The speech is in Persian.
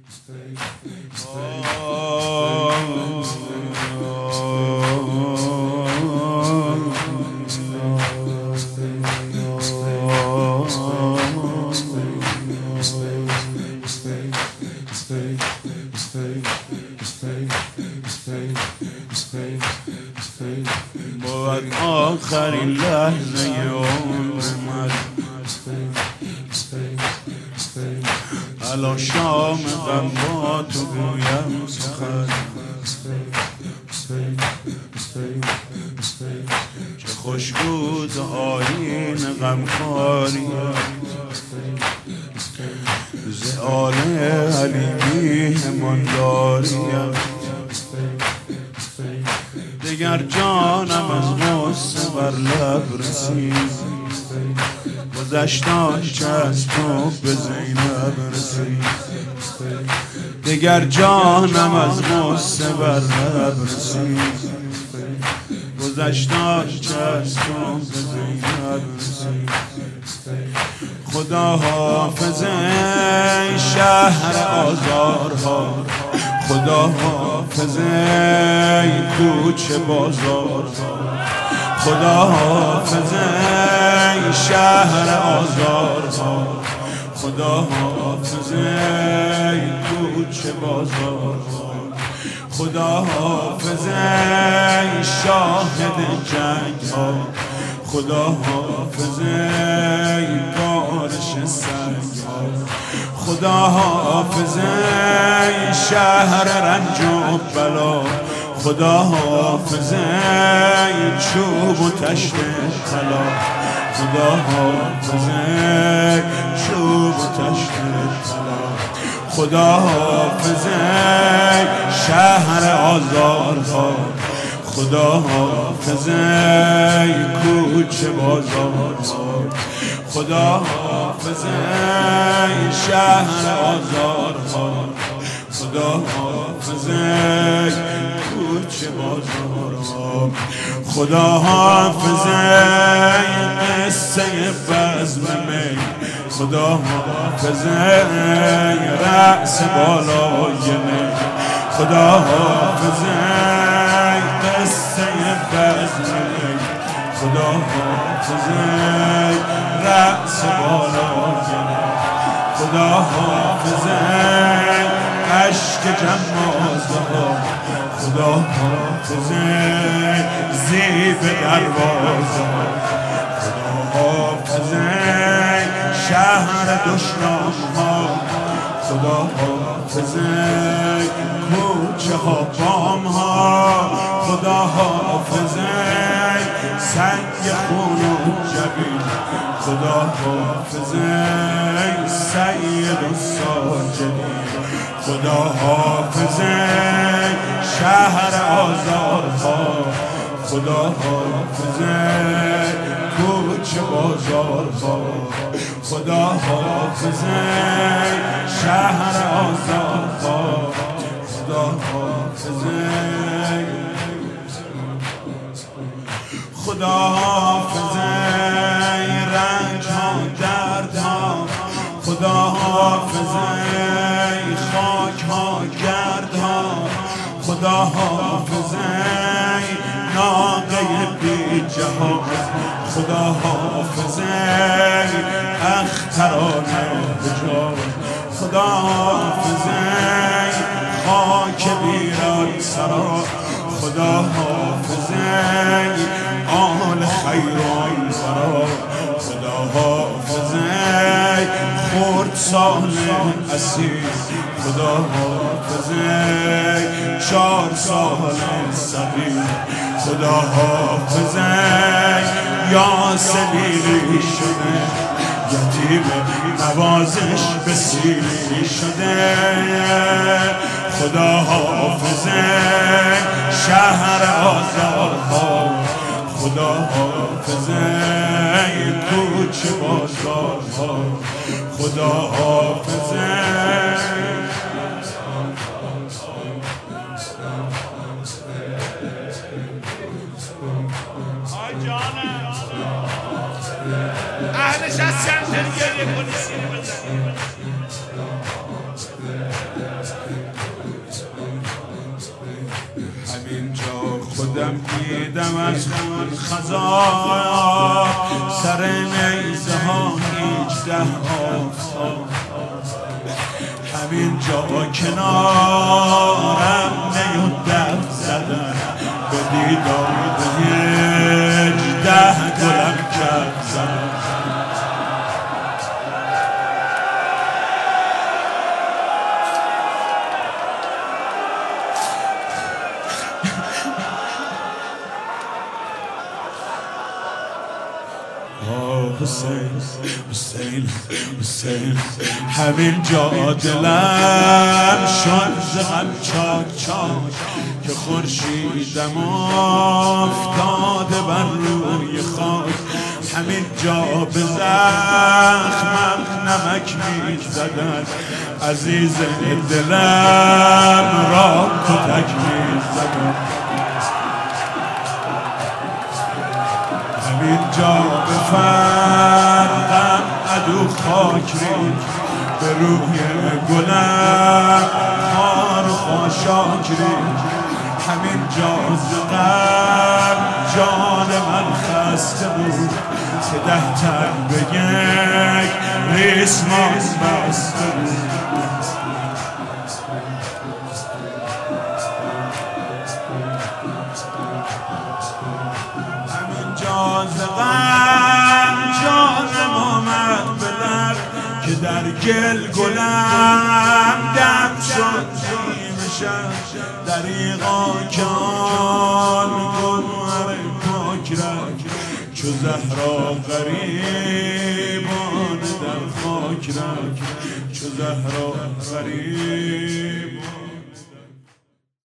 بود آخرین لحظه عمر من، الان شام غم با تو گویم سخن. چه خوش بود آیین غمخواریت، ز آل علی میهمانداریت. دگر جانم از غصه بر لب رسید، گذشت آنچه از تو به زینب رسید. دگر جانم از غصه بر لب رسید، گذشت آنچه از تو به زینب رسید. خدا حافظ ای شهر آزارها، خدا حافظ ای کوچه بازارها. خدا حافظ ای شهر آزارها، خدا حافظ ای کوچه بازارها. خدا حافظ ای شاهد جنگ ها، خدا حافظ ای بارش سنگ ها. خدا حافظ ای شهر رنج و بلا، خدا حافظ ای چوب و تشت طلا. خدا حافظ ای چوب و تشت طلا. خدا حافظ ای شهر آزارها، خدا حافظ ای کوچه بازارها. خدا حافظ ای شهر آزارها، خدا حافظ ای کوچه بازارها. خدا حافظ ای قصه بزم می، خدا حافظ ای رأس بالای می. خدا حافظ ای قصه بزم می، خدا حافظ ای رأس بالای می. خدا حافظ ای عشق جمازه ها، خدا حافظ ای زیب دروازه ها. خدا حافظ ای شهر دشنام ها، خدا حافظ ای کوچه ها بام ها. خدا حافظ ای سنگ خون و جبین، خدا حافظ ای سید و ساجدین. خدا حافظ ای شهر آزارها، خدا حافظ ای کوچه بازارها. خدا حافظ ای شهر آزارها، خدا حافظ ای. خدا حافظ ای رنج ها درد ها، خدا حافظ ای خاک ها گرد ها. خدا حافظ ای ناقه بی جهاز، خدا حافظ ای اختران حجاز. خدا حافظ ای خاک ویران سرا، خدا حافظ ای آل خیران سرا. خدا حافظ ای خرد سالم اسیر، خدا حافظ ای 4 سال صغیر. خدا حافظ ای یاسمینی شده، یتیم نوازش به سیری شده. خدا حافظ ای شهر آزارها، خدا حافظ ای کوچه بازارها. خدا حافظ ای اهلش از چند گریه کنی سیر بزن. دیدم از خون خزان سر نیزه ها 18 آفتاب همین جا کنارم می و دف زدن به دیدار 18 گلم کرد زدن حسین حسین حسین همین جا دلم شد ز غم چاک چاک که خورشیدم افتاده بر روی خاک همین جا به زخمم نمک می‌زدن عزیز دلم را کتک می‌زدن همین جا به فرقم عدو خاک ریخت به روی گلم خار و خاشاک ریخت همین جا ز غم جان من خسته بود که 10 تن به یک ریسمان بسته بود ز غم جانم آمد به لب که در گل گلم دم شد نیمه شب دریغا که آن گوهر پاک رفت چو زهرا غریبان در خاک رفت چو زهرا غریبان